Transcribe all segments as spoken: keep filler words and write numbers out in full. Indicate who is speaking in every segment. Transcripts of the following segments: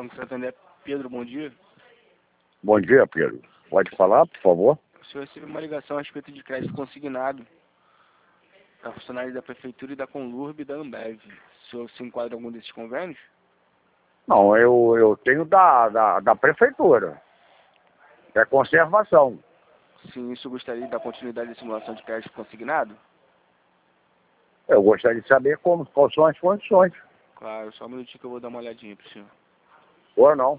Speaker 1: Banco Santander. Pedro, bom dia.
Speaker 2: Bom dia, Pedro. Pode falar, por favor?
Speaker 1: O senhor recebeu uma ligação a respeito de crédito consignado para funcionários da Prefeitura e da Conlurb e da Ambev. O senhor se enquadra em algum desses convênios?
Speaker 2: Não, eu, eu tenho da, da, da Prefeitura. É conservação.
Speaker 1: Sim, isso gostaria de dar continuidade à simulação de crédito consignado?
Speaker 2: Eu gostaria de saber como, quais são as condições.
Speaker 1: Claro, só um minutinho que eu vou dar uma olhadinha para o senhor.
Speaker 2: Ou não.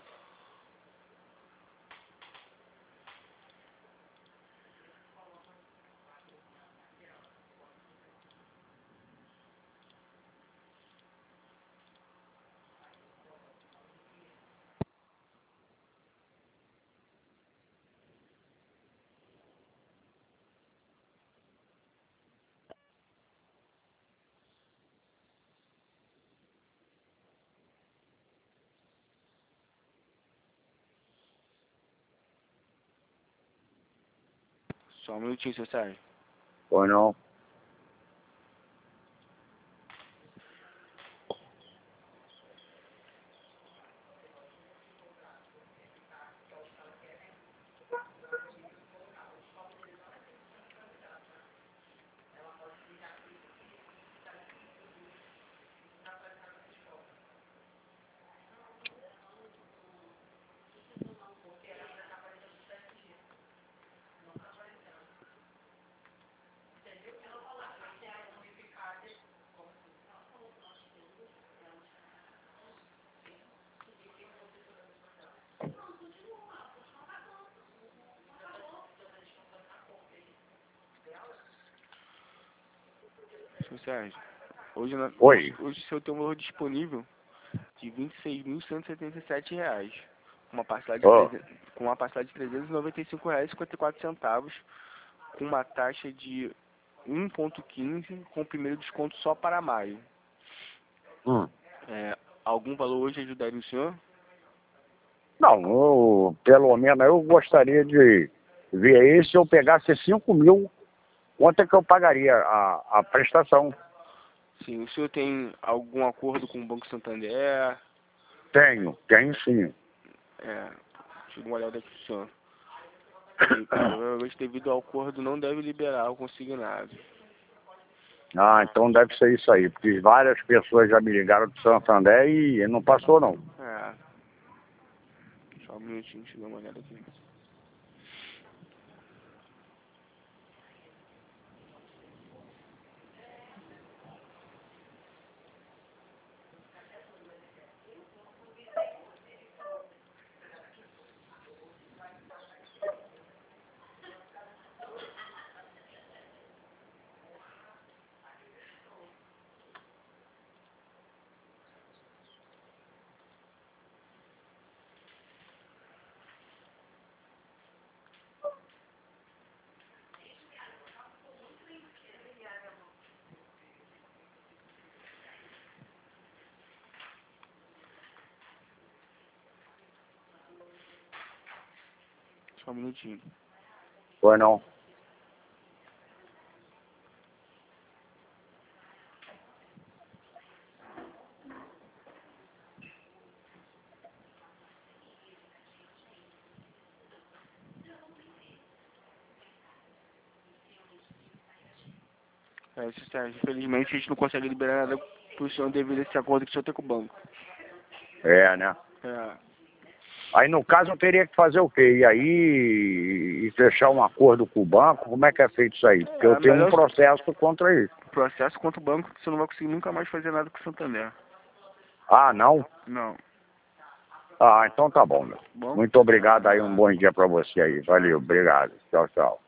Speaker 1: Só um minutinho, seu Sérgio.
Speaker 2: Ou não.
Speaker 1: Seu Sérgio, hoje, na,
Speaker 2: Oi.
Speaker 1: hoje o senhor tem um valor disponível de vinte e seis mil cento e setenta e sete reais, com uma parcela de,
Speaker 2: Oh.
Speaker 1: treze... com uma parcela de trezentos e noventa e cinco reais e cinquenta e quatro centavos, com uma taxa de um vírgula quinze, com o primeiro desconto só para maio.
Speaker 2: Hum.
Speaker 1: É, algum valor hoje ajudaria o senhor?
Speaker 2: Não, eu, pelo menos eu gostaria de ver aí se eu pegasse cinco mil, quanto é que eu pagaria a, a prestação?
Speaker 1: Sim, o senhor tem algum acordo com o Banco Santander?
Speaker 2: Tenho, tenho sim.
Speaker 1: É, deixa eu dar uma olhada aqui pro senhor. E, provavelmente devido ao acordo não deve liberar o consignado.
Speaker 2: Ah, então deve ser isso aí, porque várias pessoas já me ligaram do Santander e não passou não.
Speaker 1: É. Só um minutinho, deixa eu dar uma olhada aqui. Só um minutinho.
Speaker 2: Foi não.
Speaker 1: É, seu Sérgio, infelizmente a gente não consegue liberar nada pro senhor devido a esse acordo que o senhor tem com o banco.
Speaker 2: É, né?
Speaker 1: É.
Speaker 2: Aí no caso eu teria que fazer o quê? E aí e fechar um acordo com o banco? Como é que é feito isso aí? Porque
Speaker 1: É,
Speaker 2: eu tenho um
Speaker 1: melhor
Speaker 2: processo contra isso.
Speaker 1: processo contra o banco que você não vai conseguir nunca mais fazer nada com o Santander.
Speaker 2: Ah, não?
Speaker 1: Não.
Speaker 2: Ah, então tá bom, meu.
Speaker 1: Bom?
Speaker 2: Muito obrigado aí, um bom dia pra você aí. Valeu, obrigado. Tchau, tchau.